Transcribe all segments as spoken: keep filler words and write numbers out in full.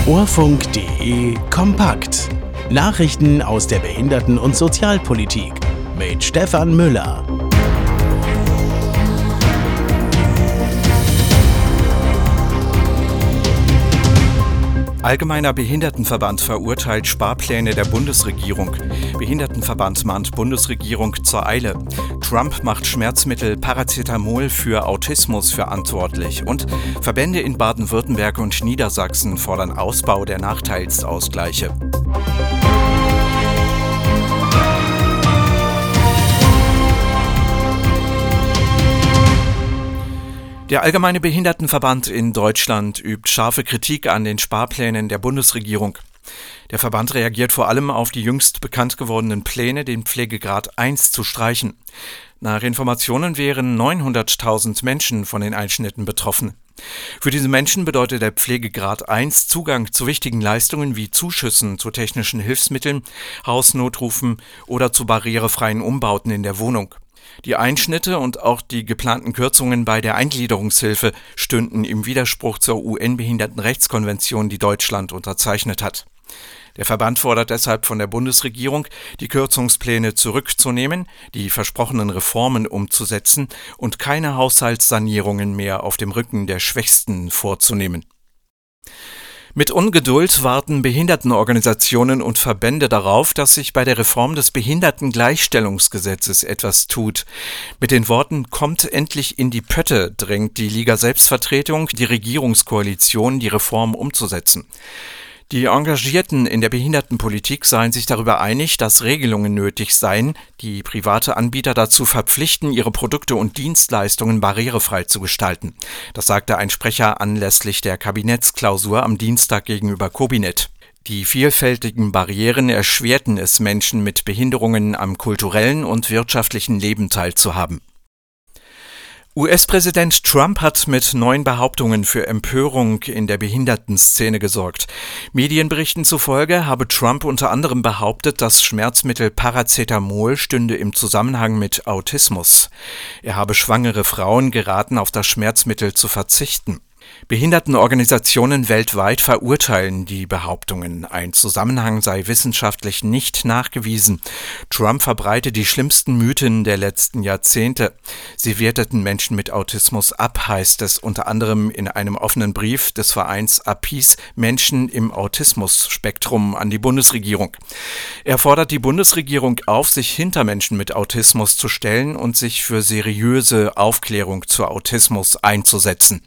Orfunk.de kompakt. Nachrichten aus der Behinderten- und Sozialpolitik mit Stefan Müller. Allgemeiner Behindertenverband verurteilt Sparpläne der Bundesregierung. Behindertenverband mahnt Bundesregierung zur Eile. Trump macht Schmerzmittel Paracetamol für Autismus verantwortlich. Und Verbände in Baden-Württemberg und Niedersachsen fordern Ausbau der Nachteilsausgleiche. Der Allgemeine Behindertenverband in Deutschland übt scharfe Kritik an den Sparplänen der Bundesregierung. Der Verband reagiert vor allem auf die jüngst bekannt gewordenen Pläne, den Pflegegrad eins zu streichen. Nach Informationen wären neunhunderttausend Menschen von den Einschnitten betroffen. Für diese Menschen bedeutet der Pflegegrad eins Zugang zu wichtigen Leistungen wie Zuschüssen zu technischen Hilfsmitteln, Hausnotrufen oder zu barrierefreien Umbauten in der Wohnung. Die Einschnitte und auch die geplanten Kürzungen bei der Eingliederungshilfe stünden im Widerspruch zur U N-Behindertenrechtskonvention, die Deutschland unterzeichnet hat. Der Verband fordert deshalb von der Bundesregierung, die Kürzungspläne zurückzunehmen, die versprochenen Reformen umzusetzen und keine Haushaltssanierungen mehr auf dem Rücken der Schwächsten vorzunehmen. Mit Ungeduld warten Behindertenorganisationen und Verbände darauf, dass sich bei der Reform des Behindertengleichstellungsgesetzes etwas tut. Mit den Worten „Kommt endlich in die Pötte" drängt die Liga Selbstvertretung die Regierungskoalition, die Reform umzusetzen. Die Engagierten in der Behindertenpolitik seien sich darüber einig, dass Regelungen nötig seien, die private Anbieter dazu verpflichten, ihre Produkte und Dienstleistungen barrierefrei zu gestalten. Das sagte ein Sprecher anlässlich der Kabinettsklausur am Dienstag gegenüber Cobinet. Die vielfältigen Barrieren erschwerten es Menschen mit Behinderungen am kulturellen und wirtschaftlichen Leben teilzuhaben. U S-Präsident Trump hat mit neuen Behauptungen für Empörung in der Behindertenszene gesorgt. Medienberichten zufolge habe Trump unter anderem behauptet, das Schmerzmittel Paracetamol stünde im Zusammenhang mit Autismus. Er habe schwangere Frauen geraten, auf das Schmerzmittel zu verzichten. Behindertenorganisationen weltweit verurteilen die Behauptungen. Ein Zusammenhang sei wissenschaftlich nicht nachgewiesen. Trump verbreite die schlimmsten Mythen der letzten Jahrzehnte. Sie werteten Menschen mit Autismus ab, heißt es unter anderem in einem offenen Brief des Vereins A P I S Menschen im Autismus-Spektrum an die Bundesregierung. Er fordert die Bundesregierung auf, sich hinter Menschen mit Autismus zu stellen und sich für seriöse Aufklärung zu Autismus einzusetzen.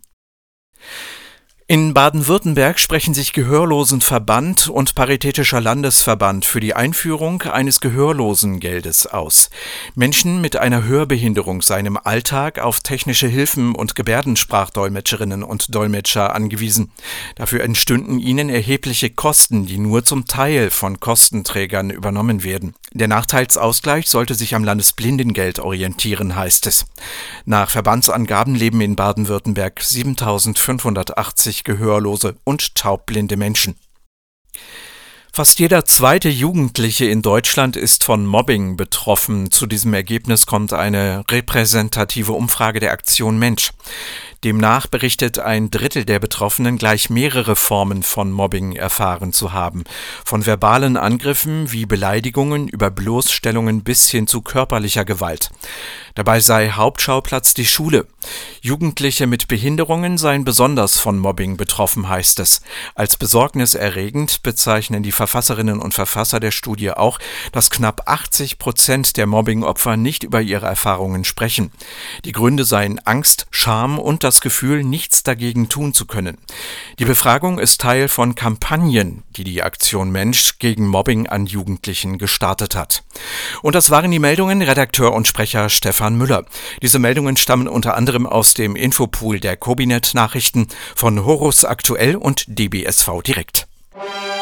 In Baden-Württemberg sprechen sich Gehörlosenverband und Paritätischer Landesverband für die Einführung eines Gehörlosengeldes aus. Menschen mit einer Hörbehinderung seien im Alltag auf technische Hilfen und Gebärdensprachdolmetscherinnen und Dolmetscher angewiesen. Dafür entstünden ihnen erhebliche Kosten, die nur zum Teil von Kostenträgern übernommen werden. Der Nachteilsausgleich sollte sich am Landesblindengeld orientieren, heißt es. Nach Verbandsangaben leben in Baden-Württemberg siebentausendfünfhundertachtzig gehörlose und taubblinde Menschen. Fast jeder zweite Jugendliche in Deutschland ist von Mobbing betroffen. Zu diesem Ergebnis kommt eine repräsentative Umfrage der Aktion Mensch. Demnach berichtet ein Drittel der Betroffenen, gleich mehrere Formen von Mobbing erfahren zu haben. Von verbalen Angriffen wie Beleidigungen über Bloßstellungen bis hin zu körperlicher Gewalt. Dabei sei Hauptschauplatz die Schule. Jugendliche mit Behinderungen seien besonders von Mobbing betroffen, heißt es. Als besorgniserregend bezeichnen die Verfasserinnen und Verfasser der Studie auch, dass knapp achtzig Prozent der Mobbingopfer nicht über ihre Erfahrungen sprechen. Die Gründe seien Angst, Scham und das Gefühl, nichts dagegen tun zu können. Die Befragung ist Teil von Kampagnen, die die Aktion Mensch gegen Mobbing an Jugendlichen gestartet hat. Und das waren die Meldungen, Redakteur und Sprecher Stefan Müller. Diese Meldungen stammen unter anderem aus dem Infopool der Cobinet-Nachrichten von Horus Aktuell und D B S V Direkt.